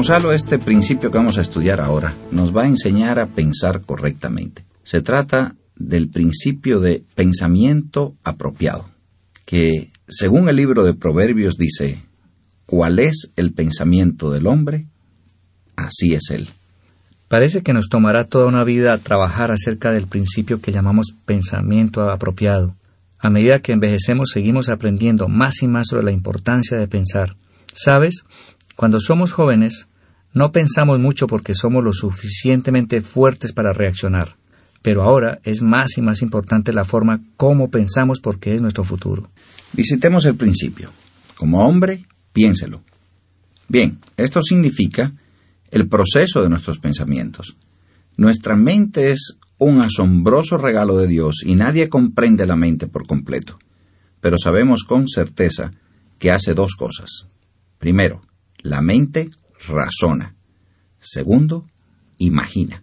Gonzalo, este principio que vamos a estudiar ahora nos va a enseñar a pensar correctamente. Se trata del principio de pensamiento apropiado, que según el libro de Proverbios dice: ¿cuál es el pensamiento del hombre? Así es él. Parece que nos tomará toda una vida trabajar acerca del principio que llamamos pensamiento apropiado. A medida que envejecemos seguimos aprendiendo más y más sobre la importancia de pensar. ¿Sabes? Cuando somos jóvenes, no pensamos mucho porque somos lo suficientemente fuertes para reaccionar. Pero ahora es más y más importante la forma como pensamos porque es nuestro futuro. Visitemos el principio. Como hombre, piénselo. Bien, esto significa el proceso de nuestros pensamientos. Nuestra mente es un asombroso regalo de Dios y nadie comprende la mente por completo. Pero sabemos con certeza que hace dos cosas. Primero, la mente razona. Segundo, imagina.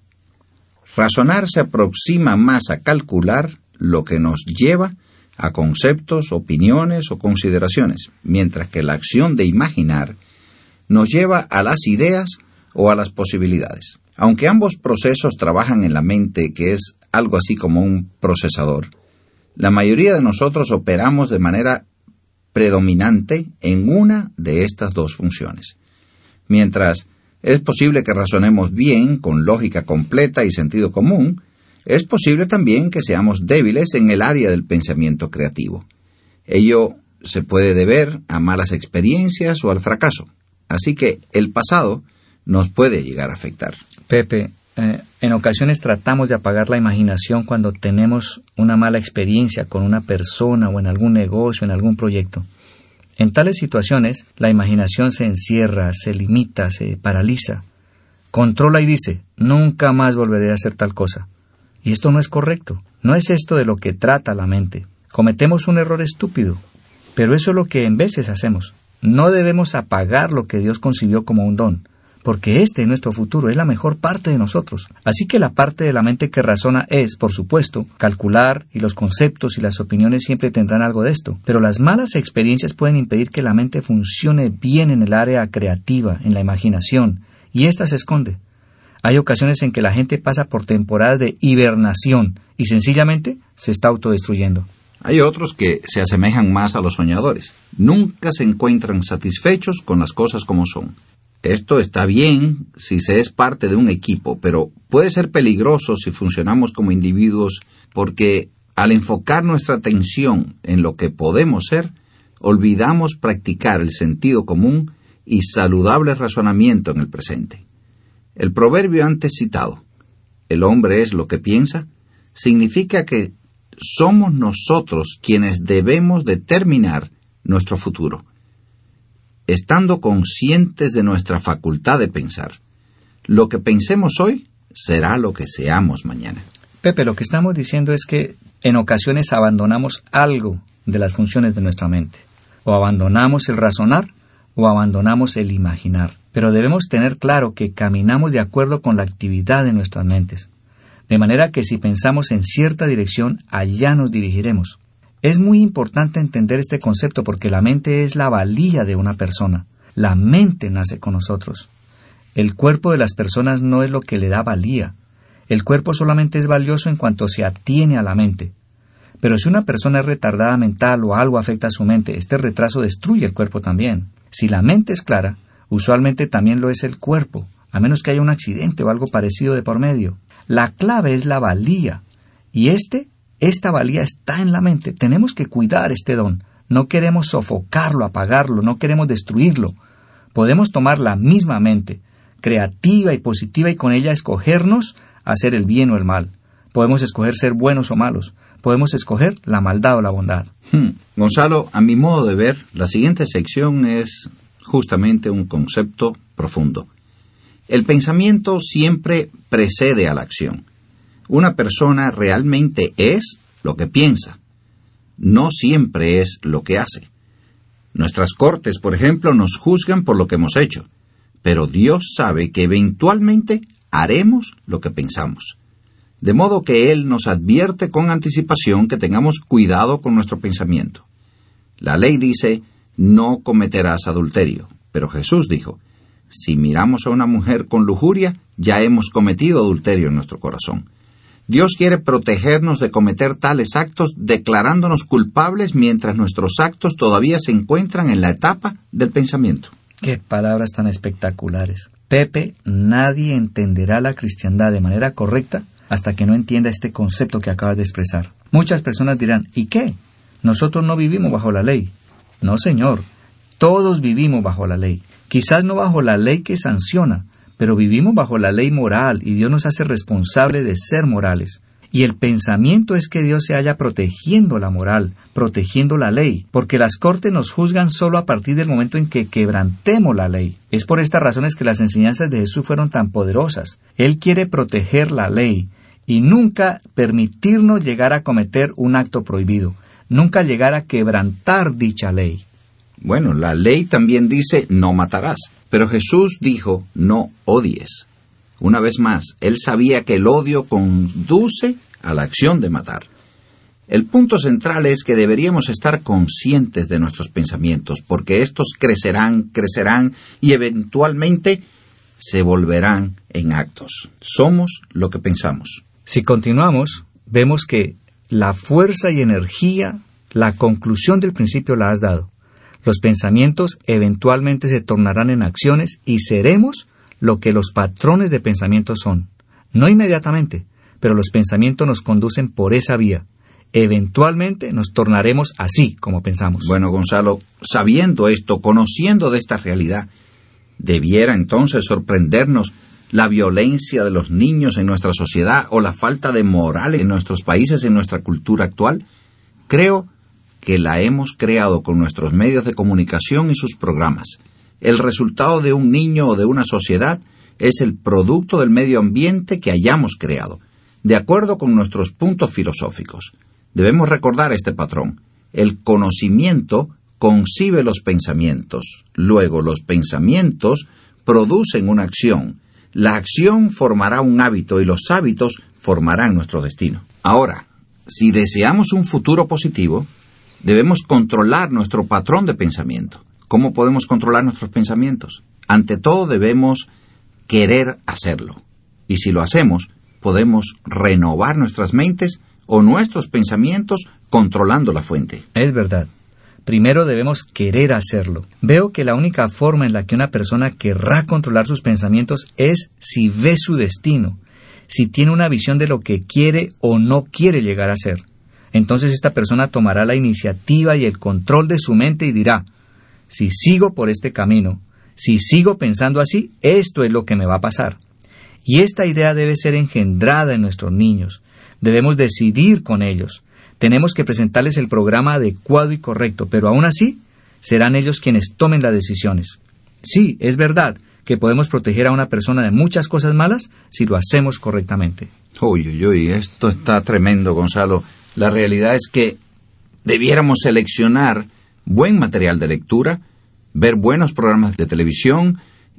Razonar se aproxima más a calcular, lo que nos lleva a conceptos, opiniones o consideraciones, mientras que la acción de imaginar nos lleva a las ideas o a las posibilidades. Aunque ambos procesos trabajan en la mente, que es algo así como un procesador, la mayoría de nosotros operamos de manera predominante en una de estas dos funciones. Mientras es posible que razonemos bien, con lógica completa y sentido común, es posible también que seamos débiles en el área del pensamiento creativo. Ello se puede deber a malas experiencias o al fracaso. Así que el pasado nos puede llegar a afectar. Pepe, en ocasiones tratamos de apagar la imaginación cuando tenemos una mala experiencia con una persona o en algún negocio, en algún proyecto. En tales situaciones, la imaginación se encierra, se limita, se paraliza, controla y dice: nunca más volveré a hacer tal cosa. Y esto no es correcto. No es esto de lo que trata la mente. Cometemos un error estúpido, pero eso es lo que en veces hacemos. No debemos apagar lo que Dios concibió como un don, porque este es nuestro futuro, es la mejor parte de nosotros. Así que la parte de la mente que razona es, por supuesto, calcular, y los conceptos y las opiniones siempre tendrán algo de esto. Pero las malas experiencias pueden impedir que la mente funcione bien en el área creativa, en la imaginación, y ésta se esconde. Hay ocasiones en que la gente pasa por temporadas de hibernación y sencillamente se está autodestruyendo. Hay otros que se asemejan más a los soñadores. Nunca se encuentran satisfechos con las cosas como son. Esto está bien si se es parte de un equipo, pero puede ser peligroso si funcionamos como individuos, porque al enfocar nuestra atención en lo que podemos ser, olvidamos practicar el sentido común y saludable razonamiento en el presente. El proverbio antes citado, el hombre es lo que piensa, significa que somos nosotros quienes debemos determinar nuestro futuro, estando conscientes de nuestra facultad de pensar. Lo que pensemos hoy será lo que seamos mañana. Pepe, lo que estamos diciendo es que en ocasiones abandonamos algo de las funciones de nuestra mente. O abandonamos el razonar o abandonamos el imaginar. Pero debemos tener claro que caminamos de acuerdo con la actividad de nuestras mentes. De manera que si pensamos en cierta dirección, allá nos dirigiremos. Es muy importante entender este concepto porque la mente es la valía de una persona. La mente nace con nosotros. El cuerpo de las personas no es lo que le da valía. El cuerpo solamente es valioso en cuanto se atiene a la mente. Pero si una persona es retardada mental o algo afecta a su mente, este retraso destruye el cuerpo también. Si la mente es clara, usualmente también lo es el cuerpo, a menos que haya un accidente o algo parecido de por medio. La clave es la valía, y esta valía está en la mente. Tenemos que cuidar este don. No queremos sofocarlo, apagarlo, no queremos destruirlo. Podemos tomar la misma mente, creativa y positiva, y con ella escogernos a hacer el bien o el mal. Podemos escoger ser buenos o malos. Podemos escoger la maldad o la bondad. Gonzalo, a mi modo de ver, la siguiente sección es justamente un concepto profundo. El pensamiento siempre precede a la acción. Una persona realmente es lo que piensa, no siempre es lo que hace. Nuestras cortes, por ejemplo, nos juzgan por lo que hemos hecho, pero Dios sabe que eventualmente haremos lo que pensamos. De modo que Él nos advierte con anticipación que tengamos cuidado con nuestro pensamiento. La ley dice: no cometerás adulterio, pero Jesús dijo: Si miramos a una mujer con lujuria, ya hemos cometido adulterio en nuestro corazón. Dios quiere protegernos de cometer tales actos, declarándonos culpables mientras nuestros actos todavía se encuentran en la etapa del pensamiento. ¡Qué palabras tan espectaculares! Pepe, nadie entenderá la cristiandad de manera correcta hasta que no entienda este concepto que acabas de expresar. Muchas personas dirán, ¿y qué? Nosotros no vivimos bajo la ley. No, señor. Todos vivimos bajo la ley. Quizás no bajo la ley que sanciona, pero vivimos bajo la ley moral y Dios nos hace responsable de ser morales. Y el pensamiento es que Dios se halla protegiendo la moral, protegiendo la ley, porque las cortes nos juzgan solo a partir del momento en que quebrantemos la ley. Es por estas razones que las enseñanzas de Jesús fueron tan poderosas. Él quiere proteger la ley y nunca permitirnos llegar a cometer un acto prohibido, nunca llegar a quebrantar dicha ley. Bueno, la ley también dice no matarás, pero Jesús dijo no odies. Una vez más, él sabía que el odio conduce a la acción de matar. El punto central es que deberíamos estar conscientes de nuestros pensamientos, porque estos crecerán y eventualmente se volverán en actos. Somos lo que pensamos. Si continuamos, vemos que la fuerza y energía, la conclusión del principio la has dado. Los pensamientos eventualmente se tornarán en acciones y seremos lo que los patrones de pensamiento son. No inmediatamente, pero los pensamientos nos conducen por esa vía. Eventualmente nos tornaremos así como pensamos. Bueno, Gonzalo, sabiendo esto, conociendo de esta realidad, ¿debiera entonces sorprendernos la violencia de los niños en nuestra sociedad o la falta de moral en nuestros países, en nuestra cultura actual? Creo que la hemos creado con nuestros medios de comunicación y sus programas. El resultado de un niño o de una sociedad es el producto del medio ambiente que hayamos creado, de acuerdo con nuestros puntos filosóficos. Debemos recordar este patrón. El conocimiento concibe los pensamientos, luego los pensamientos producen una acción, la acción formará un hábito y los hábitos formarán nuestro destino. Ahora, si deseamos un futuro positivo, debemos controlar nuestro patrón de pensamiento. ¿Cómo podemos controlar nuestros pensamientos? Ante todo debemos querer hacerlo. Y si lo hacemos, podemos renovar nuestras mentes o nuestros pensamientos controlando la fuente. Es verdad. Primero debemos querer hacerlo. Veo que la única forma en la que una persona querrá controlar sus pensamientos es si ve su destino, si tiene una visión de lo que quiere o no quiere llegar a ser. Entonces esta persona tomará la iniciativa y el control de su mente y dirá, si sigo por este camino, si sigo pensando así, esto es lo que me va a pasar. Y esta idea debe ser engendrada en nuestros niños. Debemos decidir con ellos. Tenemos que presentarles el programa adecuado y correcto, pero aún así serán ellos quienes tomen las decisiones. Sí, es verdad que podemos proteger a una persona de muchas cosas malas si lo hacemos correctamente. Uy, esto está tremendo, Gonzalo. La realidad es que debiéramos seleccionar buen material de lectura, ver buenos programas de televisión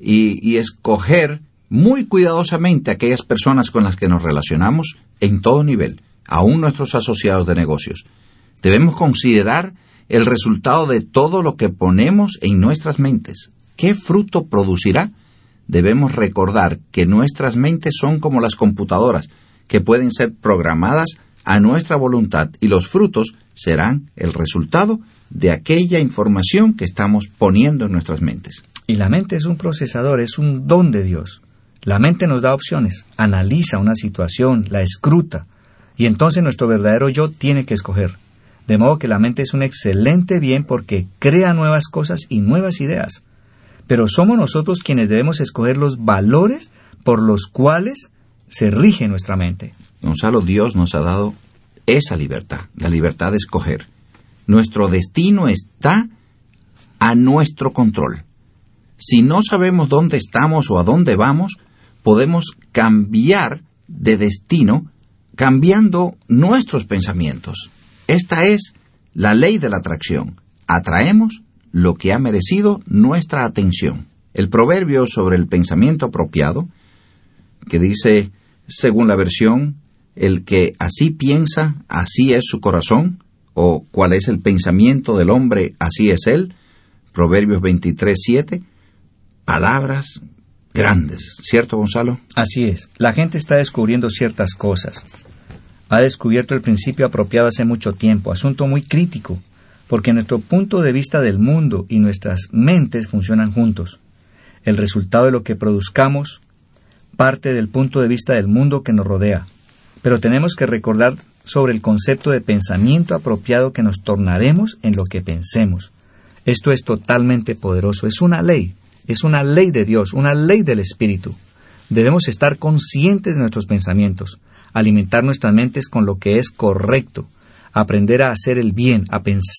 y escoger muy cuidadosamente aquellas personas con las que nos relacionamos en todo nivel, aún nuestros asociados de negocios. Debemos considerar el resultado de todo lo que ponemos en nuestras mentes. ¿Qué fruto producirá? Debemos recordar que nuestras mentes son como las computadoras, que pueden ser programadas a nuestra voluntad y los frutos serán el resultado de aquella información que estamos poniendo en nuestras mentes. Y la mente es un procesador, es un don de Dios. La mente nos da opciones, analiza una situación, la escruta, y entonces nuestro verdadero yo tiene que escoger. De modo que la mente es un excelente bien porque crea nuevas cosas y nuevas ideas. Pero somos nosotros quienes debemos escoger los valores por los cuales se rige nuestra mente. Gonzalo, Dios nos ha dado esa libertad, la libertad de escoger. Nuestro destino está a nuestro control. Si no sabemos dónde estamos o a dónde vamos, podemos cambiar de destino cambiando nuestros pensamientos. Esta es la ley de la atracción. Atraemos lo que ha merecido nuestra atención. El proverbio sobre el pensamiento apropiado, que dice, según la versión, el que así piensa, así es su corazón, o cuál es el pensamiento del hombre, así es él, Proverbios 23:7, palabras grandes, ¿cierto, Gonzalo? Así es, la gente está descubriendo ciertas cosas. Ha descubierto el principio apropiado hace mucho tiempo, asunto muy crítico, porque nuestro punto de vista del mundo y nuestras mentes funcionan juntos. El resultado de lo que produzcamos parte del punto de vista del mundo que nos rodea. Pero tenemos que recordar sobre el concepto de pensamiento apropiado que nos tornaremos en lo que pensemos. Esto es totalmente poderoso, es una ley de Dios, una ley del Espíritu. Debemos estar conscientes de nuestros pensamientos, alimentar nuestras mentes con lo que es correcto, aprender a hacer el bien, a pensar